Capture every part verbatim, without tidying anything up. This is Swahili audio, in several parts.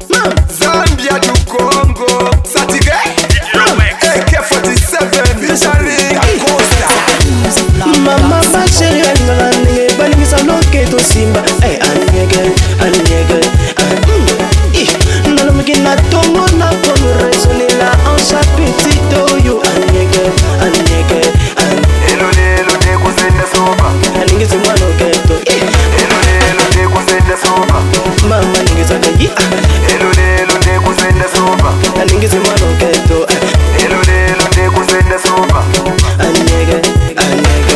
Zambia to Congo, Satige, A K forty-seven, featuring Acosta. Mama basheri angalange balingisa loke to Simba. Hey, anyege, anyege, eh. Nalomikina tongo na kono resonela ansa petito yo. Anyege, anyege, Elo lelo de kusenda soba. alingisa mwano keto. Elo lelo de kusenda soba. Mama ningisa kayi. Elo lelo de kusenda soba. Alingisa mwano keto. Elo lelo de kusenda soba. Anyege, anyege.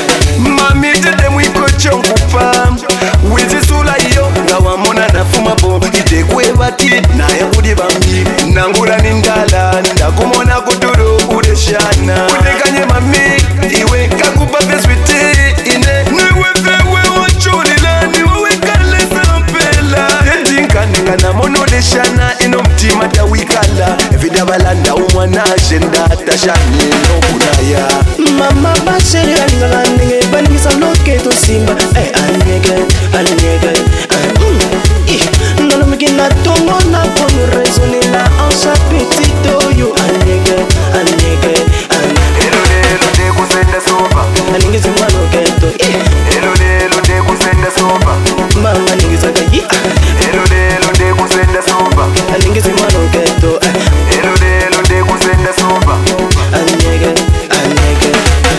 Mami tete mwiko chongupa Wizi sula iyo Nga wamona nafuma bo Ite kwe bati Na ya kudi bambi Nangula nindala Ndakumona kuturu udeshana Udekanye mami Iwe kakupa peswiti Ine Niwe fewe wachulila Niwe kale sampela Yetinka ninga na mono deshana Ino mtima tawikala Vidabalanda umwana Shenda tashani no kunaya Mama basheri angalange balingisa loke to Simba. Hey, anyege, anyege, eh. Nalomikina tongo na kono resonela ansa petito yo. Anyege, anyege, Elo lelo de kusenda soba. alingisa mwano keto. Elo lelo de kusenda soba. Mama ningisa kayi. Elo lelo de kusenda soba. Alingisa mwano keto. Elo lelo de kusenda soba. Anyege, anyege,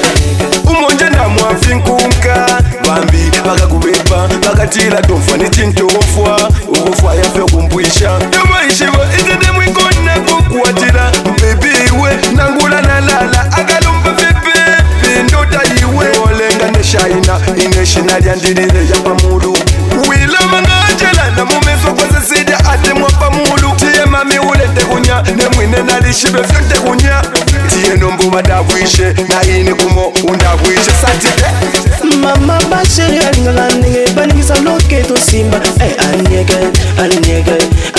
Umonje ndamwafinkunka bambi bakakubepa bakatila tomfa nitintomfwa ukufwa yafe kumbwisha yomaishiwa itedemwikona kukwatila bebiwe nangula nalala akalumba vipepi ndota iwe olenga neshaina ineshinalya ndilile yapamulu wilamangajela namumeso kwasesida ate mwapamulu tiye mami ulete kunya nemwine nalishibe fyonte kunya tiye nombu madabwishe naini kumo undabwishe satide Mama basheri angalange balingisa loke to Simba. Hey, anyege, anyege,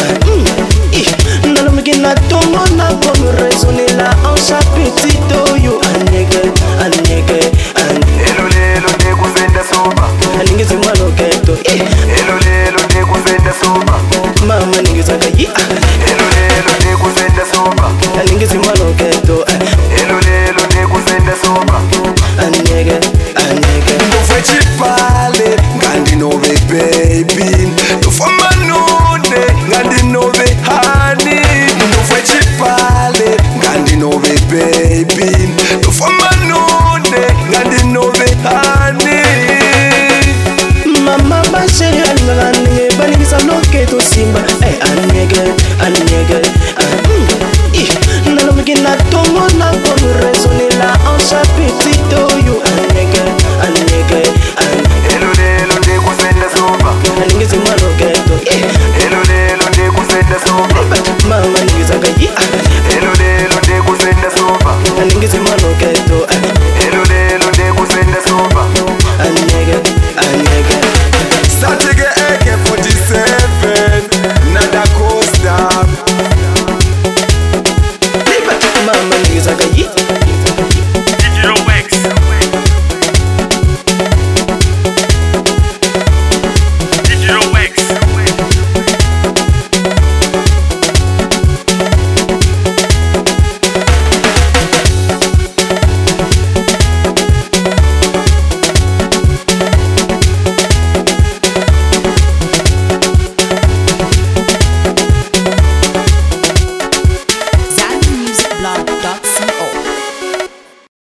eh. Nalomikina tongo na kono resonela ansa petito yo. Anyege, anyege, eh. Elo lelo de kusenda soba. Alingisa mwano keto. Elo lelo de kusenda soba. Mama ningisa kayi. Elo lelo de kusenda soba. Alingisa mwano keto. Elo lelo de kusenda soba. Anyege, anyege. Ndofwe chipale ngandi nove baby. Ndofwe manone ngandi nove honey. Ndofwe chipale ngandi nove baby. Ndofwe manone ngandi nove honey. Mama basheri angalange balingisa loke to Simba.